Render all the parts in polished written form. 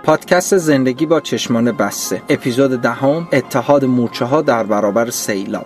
پادکست زندگی با چشمان بسته، اپیزود 10، اتحاد مورچه ها در برابر سیلاب.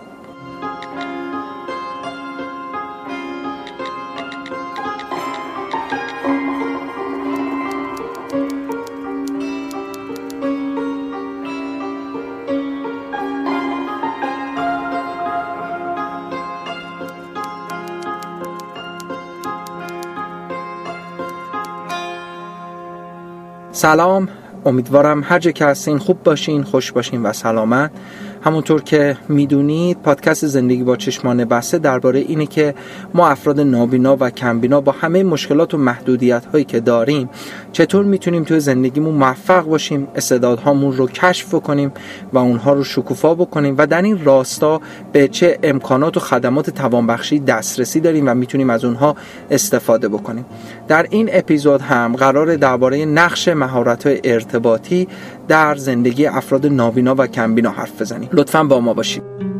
سلام، امیدوارم هر جا که هستین خوب باشین، خوش باشین و سلامت. همونطور که میدونید پادکست زندگی با چشمان بسته درباره اینه که ما افراد نابینا و کمبینا با همه مشکلات و محدودیت هایی که داریم چطور میتونیم توی زندگیمون موفق باشیم، استعدادهامون رو کشف کنیم و اونها رو شکوفا بکنیم و در این راستا به چه امکانات و خدمات توانبخشی دسترسی داریم و میتونیم از اونها استفاده بکنیم. در این اپیزود هم قراره درباره نقش مهارت‌های ارتباطی در زندگی افراد نابینا و کمبینا حرف بزنیم. لطفاً با ما باشید.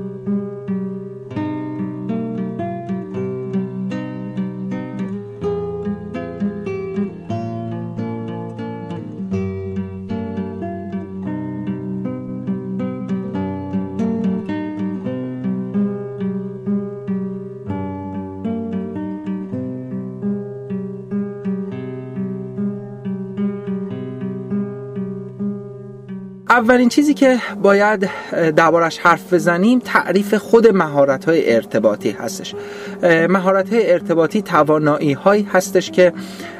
اولین چیزی که باید دربارش حرف بزنیم تعریف خود مهارت‌های ارتباطی هستش. مهارت‌های ارتباطی توانایی‌هایی هستش که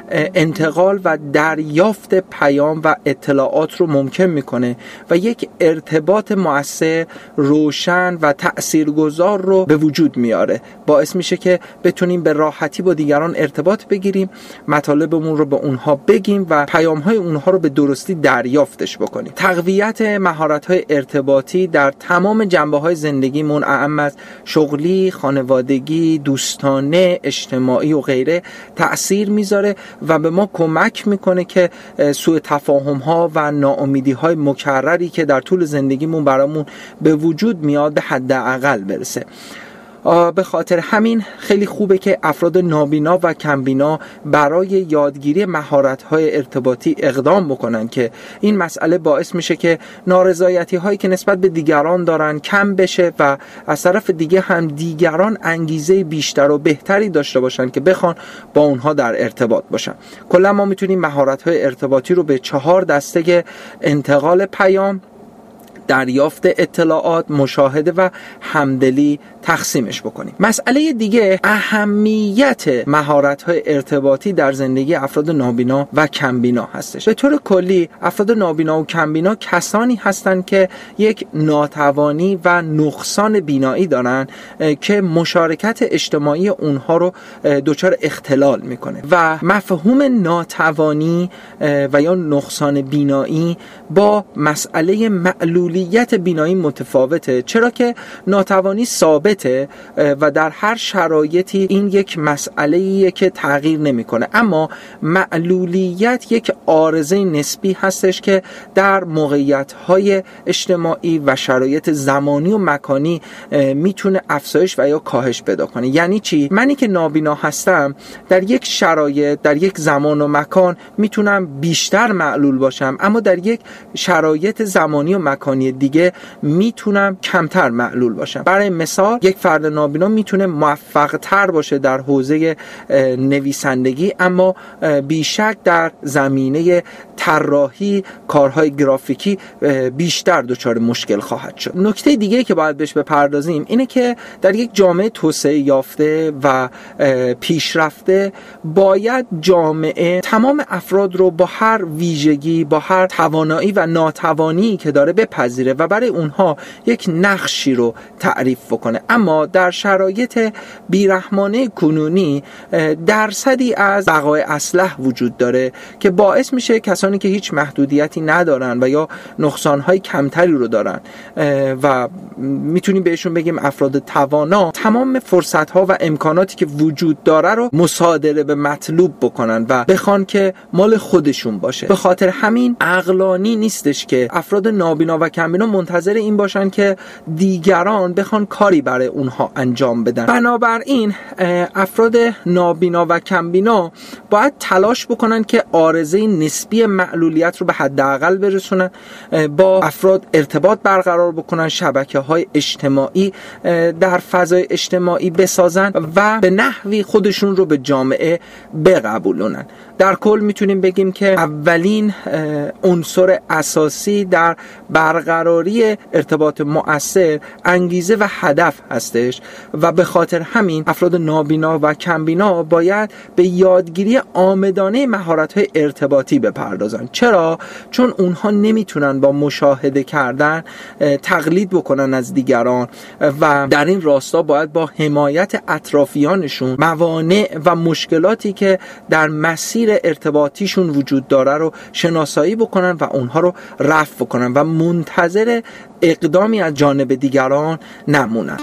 انتقال و دریافت پیام و اطلاعات رو ممکن میکنه و یک ارتباط مؤثر، روشن و تأثیرگذار رو به وجود میاره. باعث میشه که بتونیم به راحتی با دیگران ارتباط بگیریم، مطالبمون رو به اونها بگیم و پیام‌های اونها رو به درستی دریافتش بکنیم. تقویت مهارت‌های ارتباطی در تمام جنبه‌های زندگیمون، اعم از شغلی، خانوادگی، دوستانه، اجتماعی و غیره تأثیر میذاره و به ما کمک میکنه که سوء تفاهم ها و ناامیدی های مکرری که در طول زندگیمون برامون به وجود میاد به حداقل برسه. به خاطر همین خیلی خوبه که افراد نابینا و کمبینا برای یادگیری مهارت‌های ارتباطی اقدام بکنن که این مسئله باعث میشه که نارضایتی‌هایی که نسبت به دیگران دارن کم بشه و از طرف دیگه هم دیگران انگیزه بیشتر و بهتری داشته باشن که بخوان با اونها در ارتباط باشن. کلا ما میتونیم مهارت‌های ارتباطی رو به 4 دسته انتقال پیام، دریافت اطلاعات، مشاهده و همدلی تقسیمش بکنیم. مسئله دیگه اهمیت مهارت‌های ارتباطی در زندگی افراد نابینا و کمبینا هستش. به طور کلی افراد نابینا و کمبینا کسانی هستند که یک ناتوانی و نقصان بینایی دارن که مشارکت اجتماعی اونها رو دچار اختلال میکنه و مفهوم ناتوانی و یا نقصان بینایی با مسئله معلولیت بینایی متفاوته، چرا که ناتوانی ثابته و در هر شرایطی این یک مسئله‌ایه که تغییر نمیکنه، اما معلولیت یک عارضه نسبی هستش که در موقعیت‌های اجتماعی و شرایط زمانی و مکانی میتونه افزایش و یا کاهش پیدا کنه. یعنی چی؟ منی که نابینا هستم در یک شرایط، در یک زمان و مکان میتونم بیشتر معلول باشم، اما در یک شرایط زمانی و مکانی دیگه میتونم کمتر معلول باشم. برای مثال یک فرد نابینا میتونه موفق تر باشه در حوزه نویسندگی، اما بیشک در زمینه طراحی، کارهای گرافیکی بیشتر دچار مشکل خواهد شد. نکته دیگه که باید بهش بپردازیم اینه که در یک جامعه توسعه یافته و پیشرفته باید جامعه تمام افراد رو با هر ویژگی، با هر توانایی و ناتوانی که داره بپذیره و برای اونها یک نقشی رو تعریف بکنه. اما در شرایط بیرحمانه کنونی درصدی از بقای اصلح وجود داره که باعث میشه کسانی که هیچ محدودیتی ندارن و یا نقصانهای کمتری رو دارن و میتونیم بهشون بگیم افراد توانا، تمام فرصتها و امکاناتی که وجود داره رو مصادره به مطلوب بکنن و بخوان که مال خودشون باشه. به خاطر همین عقلانی نیستش که افراد نابینا و کمبینا منتظر این باشن که دیگران بخوان کاری برای اونها انجام بدن. بنابراین افراد نابینا و کمبینا باید تلاش بکنن که عارضه نسبی معلولیت رو به حداقل برسونن، با افراد ارتباط برقرار بکنن، شبکه‌های اجتماعی در فضای اجتماعی بسازن و به نحوی خودشون رو به جامعه بقبولونن. در کل میتونیم بگیم که اولین عنصر اساسی در برقراری ارتباط مؤثر انگیزه و هدف هستش و به خاطر همین افراد نابینا و کمبینا باید به یادگیری عامدانه مهارت‌های ارتباطی بپردازن. چرا؟ چون اونها نمیتونن با مشاهده کردن تقلید بکنن از دیگران و در این راستا باید با حمایت اطرافیانشون موانع و مشکلاتی که در مسیر ارتباطیشون وجود داره رو شناسایی بکنن و اونها رو رفع بکنن و منتظر اقدامی از جانب دیگران نمونن.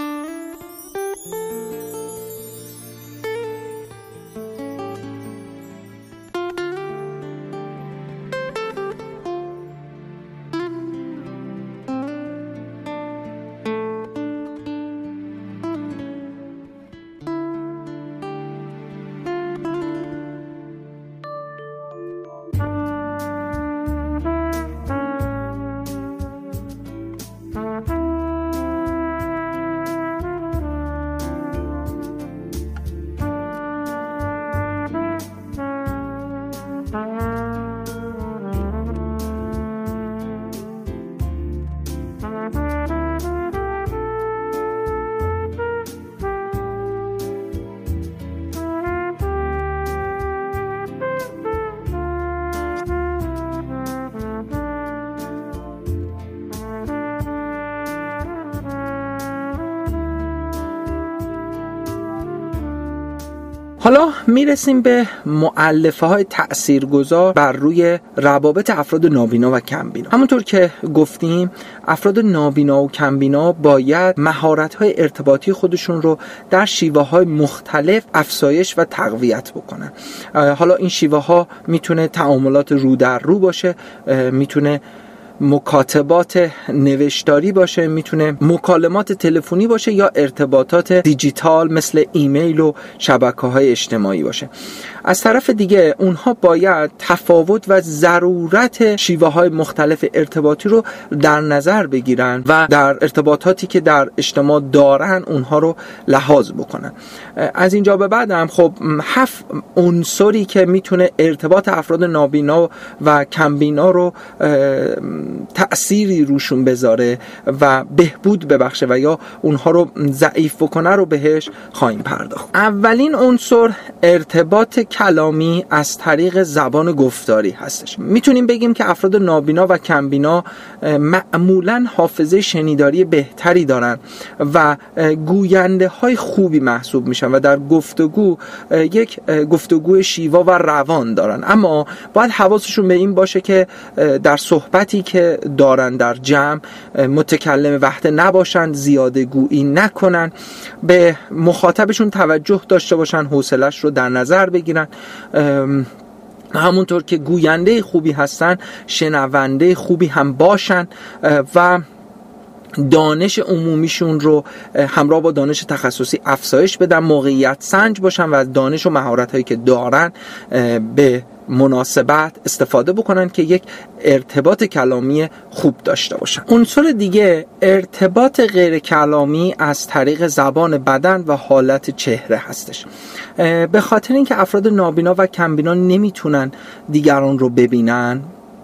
حالا میرسیم به مؤلفه های تأثیرگذار بر روی روابط افراد نابینا و کمبینا. همونطور که گفتیم افراد نابینا و کمبینا باید مهارت های ارتباطی خودشون رو در شیوه های مختلف افزایش و تقویت بکنن. حالا این شیوه ها میتونه تعاملات رو در رو باشه، میتونه مکاتبات نوشتاری باشه، میتونه مکالمات تلفنی باشه یا ارتباطات دیجیتال مثل ایمیل و شبکه‌های اجتماعی باشه. از طرف دیگه اونها باید تفاوت و ضرورت شیوه‌های مختلف ارتباطی رو در نظر بگیرن و در ارتباطاتی که در اجتماع دارن اونها رو لحاظ بکنن. از اینجا به بعد هم خب 7 عنصری که میتونه ارتباط افراد نابینا و کمبینا رو تأثیری روشون بذاره و بهبود ببخشه و یا اونها رو ضعیف بکنه رو بهش خواهیم پرداخت. اولین عنصر ارتباط کلامی از طریق زبان گفتاری هستش. میتونیم بگیم که افراد نابینا و کمبینا معمولاً حافظه شنیداری بهتری دارن و گوینده های خوبی محسوب میشن و در گفتگو یک گفتگوی شیوا و روان دارن، اما باید حواسشون به این باشه که در صحبتی که دارن در جمع متکلم وحده نباشن، زیاده گویی نکنن، به مخاطبشون توجه داشته باشن، حوصله‌اش رو در نظر بگیرن، همونطور که گوینده خوبی هستن شنونده خوبی هم باشن و دانش عمومیشون رو همراه با دانش تخصصی افزایش بدن، موقعیت سنج باشن و از دانش و مهارت‌هایی که دارن به مناسبت استفاده بکنن که یک ارتباط کلامی خوب داشته باشن. عنصر دیگه ارتباط غیر کلامی از طریق زبان بدن و حالت چهره هستش. به خاطر اینکه افراد نابینا و کمبینا نمیتونن دیگران رو ببینن،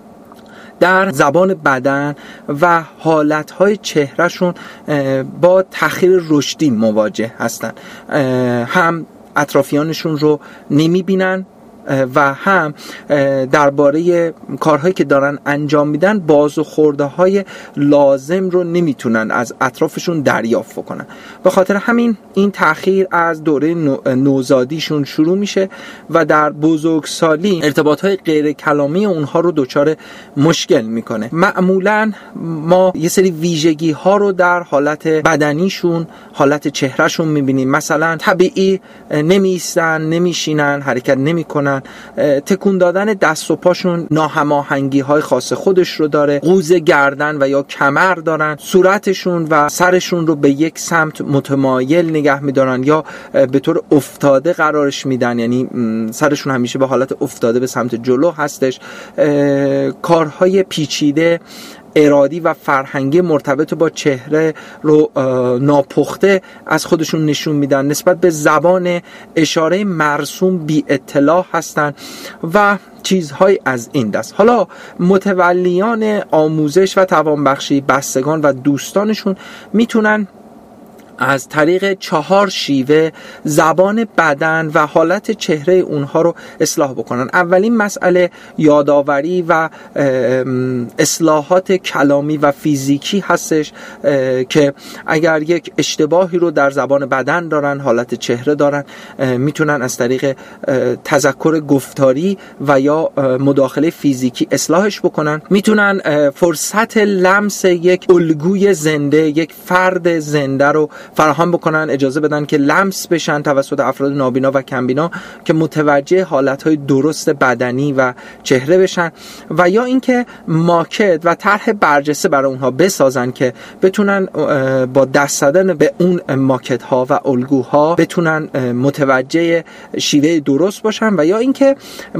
در زبان بدن و حالتهای چهرهشون با تأخیر رشدی مواجه هستن. هم اطرافیانشون رو نمیبینن و هم درباره کارهایی که دارن انجام میدن باز و خورده های لازم رو نمیتونن از اطرافشون دریافت کنن. به خاطر همین این تأخیر از دوره نوزادیشون شروع میشه و در بزرگسالی ارتباط های غیر کلامی اونها رو دچار مشکل میکنه. معمولا ما یه سری ویژگی ها رو در حالت بدنیشون، حالت چهرهشون میبینیم. مثلا طبیعی نمیستن، نمیشینن، حرکت نمیکنن، دارن. تکون دادن دست و پاشون ناهماهنگی های خاص خودش رو داره. قوز گردن و یا کمر دارن. صورتشون و سرشون رو به یک سمت متمایل نگه میدارن یا به طور افتاده قرارش میدن، یعنی سرشون همیشه به حالت افتاده به سمت جلو هستش. کارهای پیچیده ارادی و فرهنگی مرتبط با چهره رو ناپخته از خودشون نشون میدن. نسبت به زبان اشاره مرسوم بی اطلاع هستن و چیزهای از این دست. حالا متولیان آموزش و توانبخشی، بستگان و دوستانشون میتونن از طریق 4 شیوه زبان بدن و حالت چهره اونها رو اصلاح بکنن. اولین مسئله یادآوری و اصلاحات کلامی و فیزیکی هستش که اگر یک اشتباهی رو در زبان بدن دارن، حالت چهره دارن، میتونن از طریق تذکر گفتاری و یا مداخله فیزیکی اصلاحش بکنن. میتونن فرصت لمس یک الگوی زنده، یک فرد زنده رو فراهم بکنن، اجازه بدن که لمس بشن توسط افراد نابینا و کمبینا که متوجه حالتهای درست بدنی و چهره بشن، و یا اینکه ماکت و طرح برجسته برای اونها بسازن که بتونن با دست زدن به اون ماکت ها و الگوها بتونن متوجه شیوه درست باشن، و یا اینکه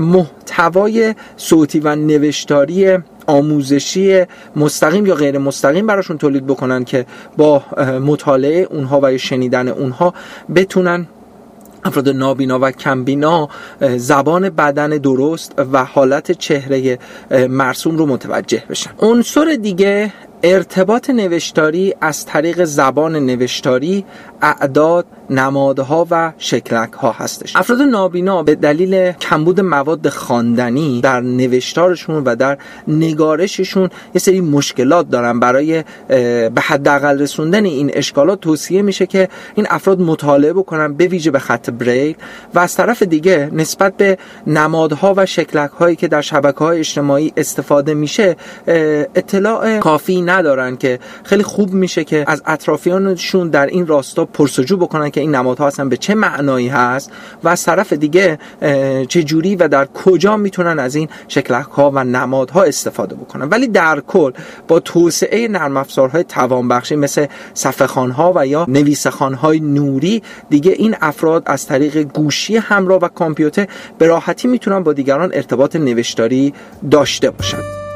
محتوای صوتی و نوشتاری آموزشی مستقیم یا غیر مستقیم براشون تولید بکنن که با مطالعه اونها و شنیدن اونها بتونن افراد نابینا و کمبینا زبان بدن درست و حالت چهره مرسوم رو متوجه بشن. عنصر دیگه ارتباط نوشتاری از طریق زبان نوشتاری، اعداد، نمادها و شکلک‌ها هستش. افراد نابینا به دلیل کمبود مواد خواندنی در نوشتارشون و در نگارششون یه سری مشکلات دارن. برای به حداقل رسوندن این اشکالات توصیه میشه که این افراد مطالعه بکنن، به ویژه به خط بریل، و از طرف دیگه نسبت به نمادها و شکلک‌هایی که در شبکه‌های اجتماعی استفاده میشه اطلاع کافی ندارن که خیلی خوب میشه که از اطرافیانشون در این راستا پرسجو بکنن که این نمادها اصلا به چه معنایی هست و از طرف دیگه چه جوری و در کجا میتونن از این شکل‌ها و نمادها استفاده بکنن. ولی در کل با توسعه نرم افزارهای توانبخشی مثل صفحه‌خوان‌ها و یا نویسخوان‌های نوری، دیگه این افراد از طریق گوشی همراه و کامپیوتر به راحتی میتونن با دیگران ارتباط نوشتاری داشته باشن.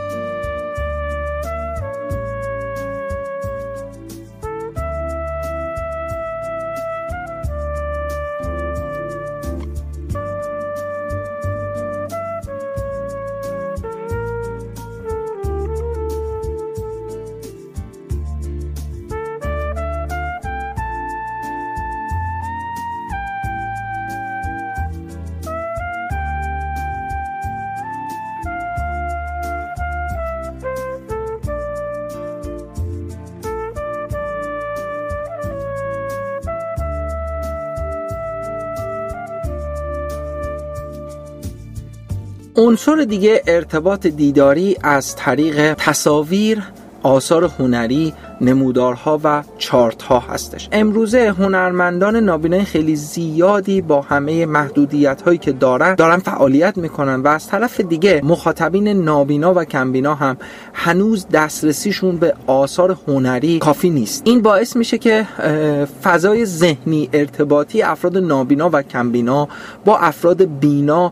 عنصر دیگه ارتباط دیداری از طریق تصاویر، آثار هنری، نمودارها و چارت‌ها هستش. امروزه هنرمندان نابینای خیلی زیادی با همه محدودیت‌هایی که دارن فعالیت میکنن و از طرف دیگه مخاطبین نابینا و کمبینا هم هنوز دسترسیشون به آثار هنری کافی نیست. این باعث میشه که فضای ذهنی ارتباطی افراد نابینا و کمبینا با افراد بینا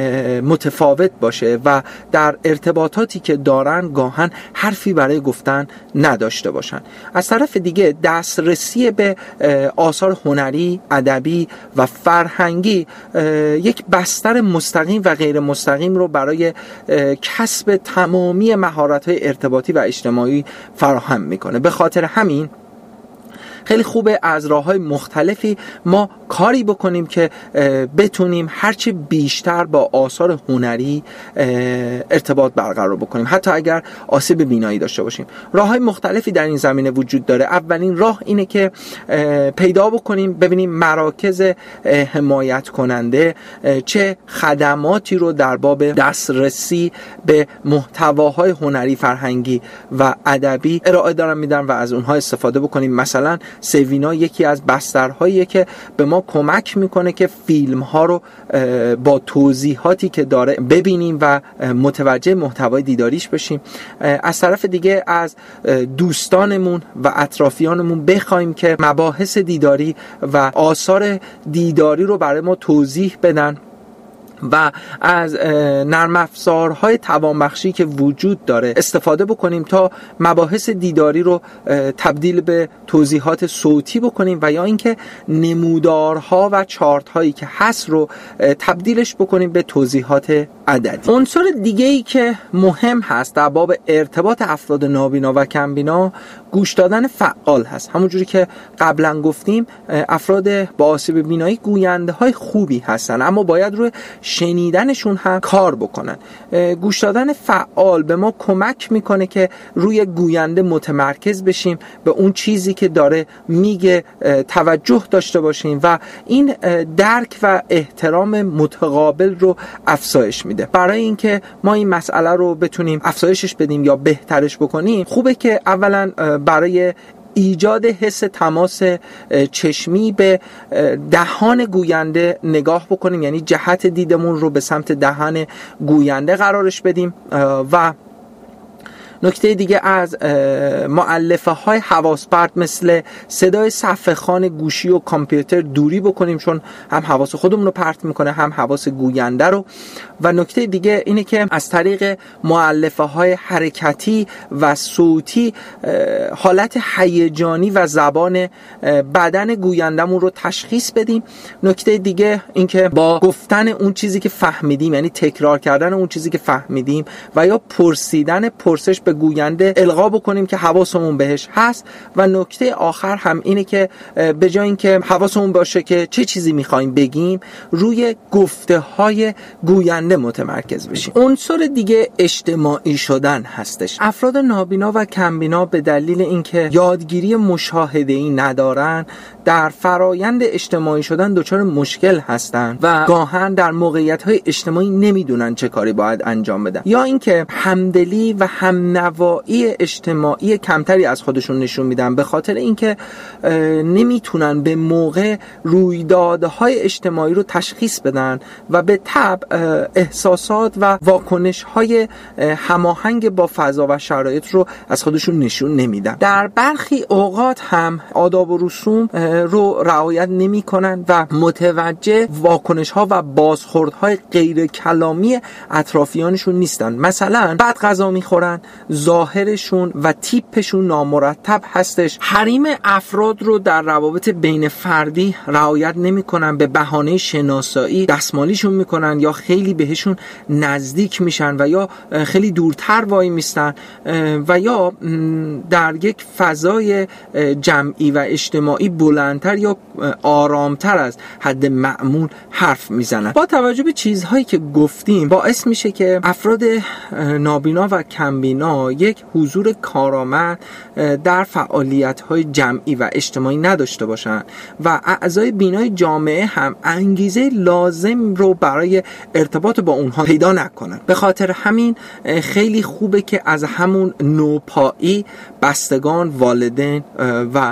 متفاوت باشه و در ارتباطاتی که دارن گاهن حرفی برای گفتن نداشته باشن. از طرف دیگه دسترسی به آثار هنری، ادبی و فرهنگی یک بستر مستقیم و غیر مستقیم رو برای کسب تمامی مهارت‌های ارتباطی و اجتماعی فراهم میکنه. به خاطر همین خیلی خوبه از راه‌های مختلفی ما کاری بکنیم که بتونیم هرچی بیشتر با آثار هنری ارتباط برقرار بکنیم، حتی اگر آسیب بینایی داشته باشیم. راه‌های مختلفی در این زمینه وجود داره. اولین راه اینه که پیدا بکنیم، ببینیم مراکز حمایت کننده چه خدماتی رو در باب دسترسی به محتواهای هنری، فرهنگی و ادبی ارائه دارن میدن و از اونها استفاده بکنیم. مثلا سوینا یکی از بسترهاییه که به ما کمک میکنه که فیلم ها رو با توضیحاتی که داره ببینیم و متوجه محتوای دیداریش بشیم. از طرف دیگه از دوستانمون و اطرافیانمون بخوایم که مباحث دیداری و آثار دیداری رو برای ما توضیح بدن و از نرم افزارهای توانبخشی که وجود داره استفاده بکنیم تا مباحث دیداری رو تبدیل به توضیحات صوتی بکنیم و یا اینکه نمودارها و چارت هایی که هست رو تبدیلش بکنیم به توضیحات عددی. عنصر دیگه‌ای که مهم هست در باب ارتباط افراد نابینا و کمبینا گوش دادن فعال هست. همونجوری که قبلا گفتیم افراد با آسیب بینایی گوینده های خوبی هستن، اما باید روی شنیدنشون هم کار بکنن. گوش دادن فعال به ما کمک میکنه که روی گوینده متمرکز بشیم، به اون چیزی که داره میگه توجه داشته باشیم و این درک و احترام متقابل رو افزایش میده. برای اینکه ما این مسئله رو بتونیم افزایشش بدیم یا بهترش بکنیم، خوبه که اولا برای ایجاد حس تماس چشمی به دهان گوینده نگاه بکنیم، یعنی جهت دیدمون رو به سمت دهان گوینده قرارش بدیم. و نکته دیگه از مؤلفه های حواس پرت مثل صدای صفحه خوان گوشی و کامپیوتر دوری بکنیم، چون هم حواس خودمون رو پرت میکنه هم حواس گوینده رو. و نکته دیگه اینه که از طریق مؤلفه های حرکتی و صوتی حالت هیجانی و زبان بدن گویندمون رو تشخیص بدیم. نکته دیگه این که با گفتن اون چیزی که فهمیدیم، یعنی تکرار کردن اون چیزی که فهمیدیم و یا پرسیدن پرسش به گوینده القا بکنیم که حواسمون بهش هست. و نکته آخر هم اینه که به جای اینکه حواسمون باشه که چه چیزی میخوایم بگیم، روی گفته های گوینده متمرکز بشیم. عنصر دیگه اجتماعی شدن هستش. افراد نابینا و کمبینا به دلیل اینکه یادگیری مشاهده‌ای ندارن، در فرایند اجتماعی شدن دچار مشکل هستن و گاهن در موقعیت‌های اجتماعی نمیدونن چه کاری باید انجام بدن، یا اینکه همدلی و همنوایی اجتماعی کمتری از خودشون نشون میدن به خاطر اینکه نمیتونن به موقع رویدادهای اجتماعی رو تشخیص بدن و به طبع احساسات و واکنش‌های هماهنگ با فضا و شرایط رو از خودشون نشون نمیدن. در برخی اوقات هم آداب و رسوم رو رعایت نمی‌کنن و متوجه واکنش‌ها و بازخوردهای غیر کلامی اطرافیانشون نیستن. مثلا بعد غذا می‌خورن، ظاهرشون و تیپشون نامرتب هستش. حریم افراد رو در روابط بین فردی رعایت نمی‌کنن، به بهانه شناسایی دستمالیشون می‌کنن یا خیلی بهشون نزدیک میشن و یا خیلی دورتر وای میستن و یا در یک فضای جمعی و اجتماعی بلندتر یا آرامتر از حد معمول حرف میزنن. با توجه به چیزهایی که گفتیم باعث میشه که افراد نابینا و کمبینا یک حضور کارآمد در فعالیت‌های جمعی و اجتماعی نداشته باشن و اعضای بینای جامعه هم انگیزه لازم رو برای ارتباط با اونها پیدا نکنن. به خاطر همین خیلی خوبه که از همون نوپایی بستگان، والدین و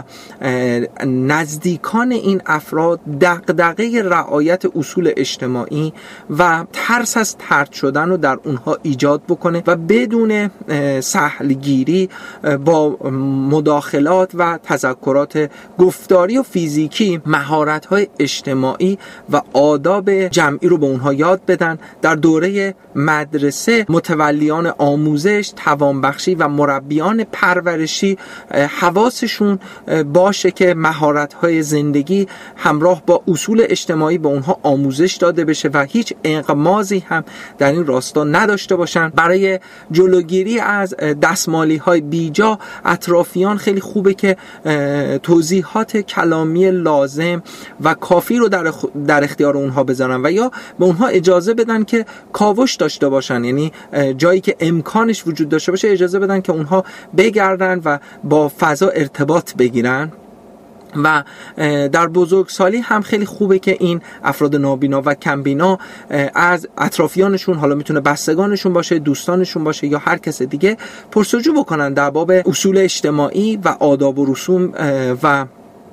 نزدیکان این افراد دغدغه رعایت اصول اجتماعی و ترس از طرد شدن رو در اونها ایجاد بکنه و بدون سهلگیری با مداخلات و تذکرات گفتاری و فیزیکی مهارت‌های اجتماعی و آداب جمعی رو به اونها یاد بدن. در دوره مدرسه متولیان آموزش، توانبخشی و مربیان پرورشی حواسشون باشه که مهارت‌های زندگی همراه با اصول اجتماعی به اونها آموزش داده بشه و هیچ انقمازی هم در این راستا نداشته باشن. برای جلوگیری از دستمالی‌های بیجا اطرافیان خیلی خوبه که توضیحات کلامی لازم و کافی رو در اختیار اونها بذارن و یا به اونها اجازه بدن که کاوش داشته باشن، یعنی جایی که امکانش وجود داشته باشه اجازه بدن که اونها بگردن و با فضا ارتباط بگیرن. و در بزرگسالی هم خیلی خوبه که این افراد نابینا و کمبینا از اطرافیانشون، حالا میتونه بستگانشون باشه، دوستانشون باشه یا هر کس دیگه، پرسجو بکنن در باب اصول اجتماعی و آداب و رسوم و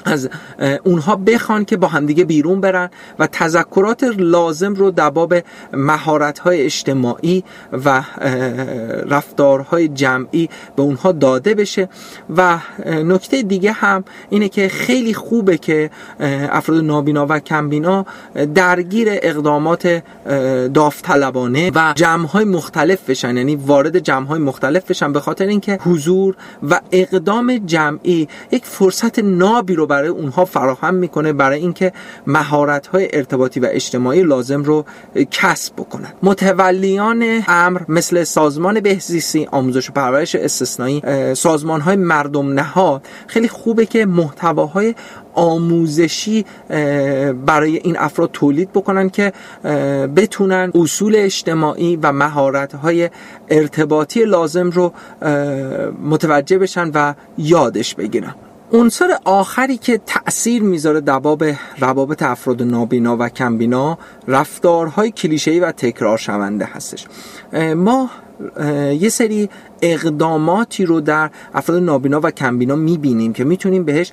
از اونها بخوان که با همدیگه بیرون برن و تذکرات لازم رو در باب مهارت‌های اجتماعی و رفتارهای جمعی به اونها داده بشه. و نکته دیگه هم اینه که خیلی خوبه که افراد نابینا و کمبینا درگیر اقدامات داوطلبانه و جمع‌های مختلف بشن، یعنی وارد جمع‌های مختلف بشن، به خاطر اینکه حضور و اقدام جمعی یک فرصت نابی رو برای اونها فراهم میکنه برای اینکه مهارت‌های ارتباطی و اجتماعی لازم رو کسب بکنن. متولیان امر مثل سازمان بهزیستی، آموزش و پرورش استثنایی، سازمان‌های مردم نهاد خیلی خوبه که محتواهای آموزشی برای این افراد تولید بکنن که بتونن اصول اجتماعی و مهارت‌های ارتباطی لازم رو متوجه بشن و یادش بگیرن. عنصر آخری که تأثیر میذاره در باب روابط افراد نابینا و کمبینا رفتارهای کلیشه‌ای و تکرار شونده هستش. ما یه سری اقداماتی رو در افراد نابینا و کمبینا میبینیم که میتونیم بهش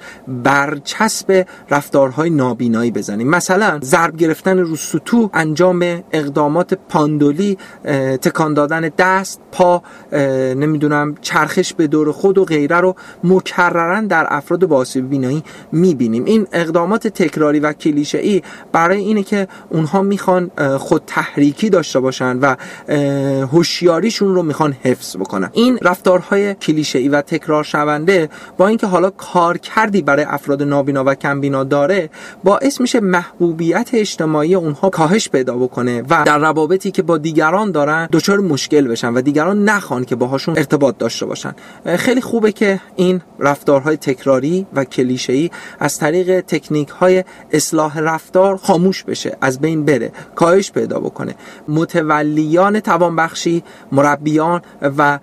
برچسب رفتارهای نابینایی بزنیم. مثلا ضرب گرفتن رو سطوح، انجام اقدامات پاندولی، تکان دادن دست، پا، نمیدونم چرخش به دور خود و غیره رو مکررن در افراد با آسیب بینایی میبینیم. این اقدامات تکراری و کلیشه‌ای برای اینه که اونها میخوان خود تحریکی داشته باشن و هوشیاریشون رو میخوان حفظ بکنن. این رفتارهای کلیشه‌ای و تکرار شونده با اینکه حالا کارکردی برای افراد نابینا و کمبینا داره، باعث میشه محبوبیت اجتماعی اونها کاهش پیدا بکنه و در روابطی که با دیگران دارن دچار مشکل بشن و دیگران نخوان که باهاشون ارتباط داشته باشن. خیلی خوبه که این رفتارهای تکراری و کلیشه‌ای از طریق تکنیک‌های اصلاح رفتار خاموش بشه، از بین بره، کاهش پیدا بکنه. متولیان توانبخشی، مربیان و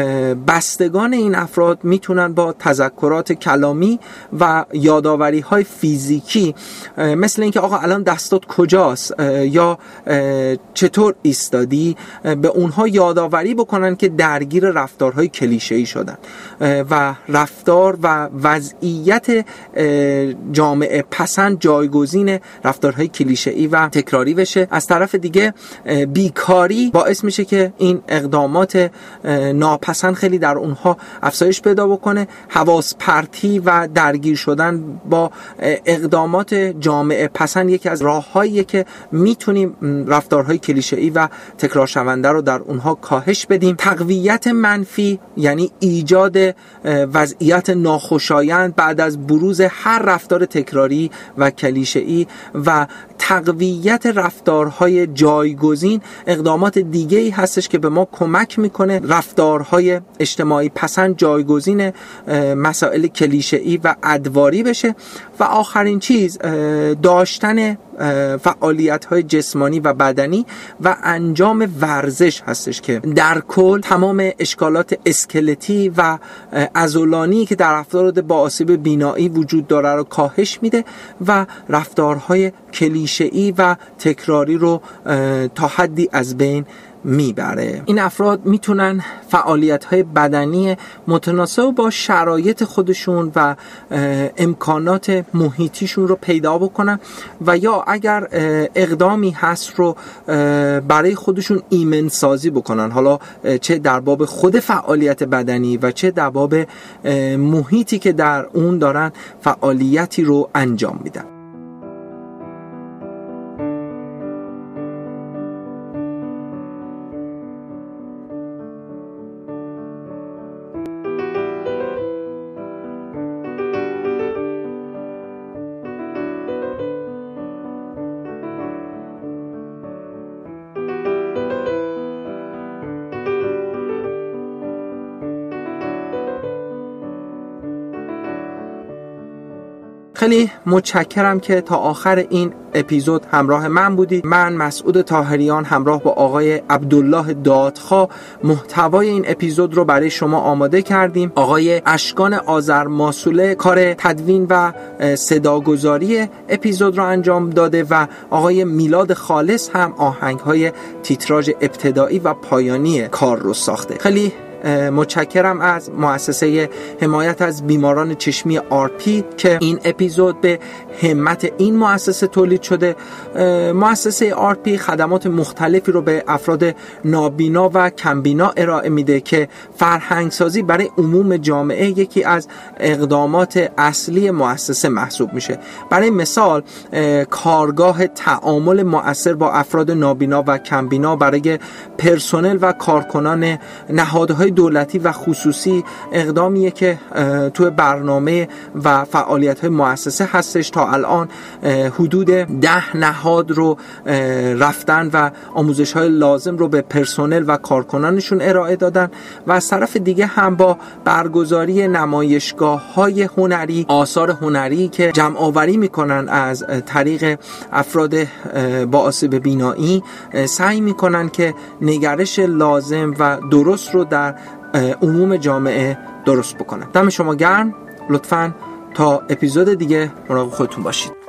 بستگان این افراد میتونن با تذکرات کلامی و یاداوری‌های فیزیکی مثل اینکه آقا الان دستات کجاست یا چطور ایستادی به اونها یادآوری بکنن که درگیر رفتارهای کلیشه‌ای شدن و رفتار و وضعیت جامعه پسند جایگزین رفتارهای کلیشه‌ای و تکراری بشه. از طرف دیگه بیکاری باعث میشه که این اقدامات ناپسند خیلی در اونها افزایش پیدا بکنه. حواس پرتی و درگیر شدن با اقدامات جامعه پسند یکی از راه‌هاییه که میتونیم رفتارهای کلیشه‌ای و تکرار شونده رو در اونها کاهش بدیم. تقویت منفی یعنی ایجاد وضعیت ناخوشایند بعد از بروز هر رفتار تکراری و کلیشه‌ای و تقویت رفتارهای جایگزین اقدامات دیگه‌ای هستش که به ما کمک میکنه رفتارهای اجتماعی پسند جایگزین مسائل کلیشه‌ای و ادواری بشه. و آخرین چیز داشتن فعالیت‌های جسمانی و بدنی و انجام ورزش هستش که در کل تمام اشکالات اسکلتی و عضلانی که در افراد با آسیب بینایی وجود داره رو کاهش میده و رفتارهای کلیشه‌ای و تکراری رو تا حدی از بین میبره. این افراد میتونن فعالیت‌های بدنی متناسب با شرایط خودشون و امکانات محیطیشون رو پیدا بکنن و یا اگر اقدامی هست رو برای خودشون ایمن سازی بکنن، حالا چه در باب خود فعالیت بدنی و چه در باب محیطی که در اون دارن فعالیتی رو انجام میدن. خیلی متشکرم که تا آخر این اپیزود همراه من بودید. من مسعود طاهریان همراه با آقای عبدالله دادخواه محتوای این اپیزود رو برای شما آماده کردیم. آقای اشکان آذرماسوله کار تدوین و صداگذاری اپیزود رو انجام داده و آقای میلاد خالص هم آهنگ‌های تیتراژ ابتدایی و پایانی کار رو ساخته. خیلی متشکرم از مؤسسه حمایت از بیماران چشمی آرپی که این اپیزود به همت این مؤسسه تولید شده. مؤسسه آرپی خدمات مختلفی رو به افراد نابینا و کمبینا ارائه میده که فرهنگسازی برای عموم جامعه یکی از اقدامات اصلی مؤسسه محسوب میشه. برای مثال کارگاه تعامل مؤثر با افراد نابینا و کمبینا برای پرسنل و کارکنان نهادهای دولتی و خصوصی اقدامیه که تو برنامه و فعالیت‌های مؤسسه هستش. تا الان حدود 10 نهاد رو رفتن و آموزش‌های لازم رو به پرسنل و کارکنانشون ارائه دادن و از طرف دیگه هم با برگزاری نمایشگاه‌های هنری، آثار هنری که جمع آوری میکنن از طریق افراد با آسیب بینایی، سعی میکنن که نگرش لازم و درست رو در عموم جامعه درست بکنن. دم شما گرم. لطفاً تا اپیزود دیگه مراقب خودتون باشید.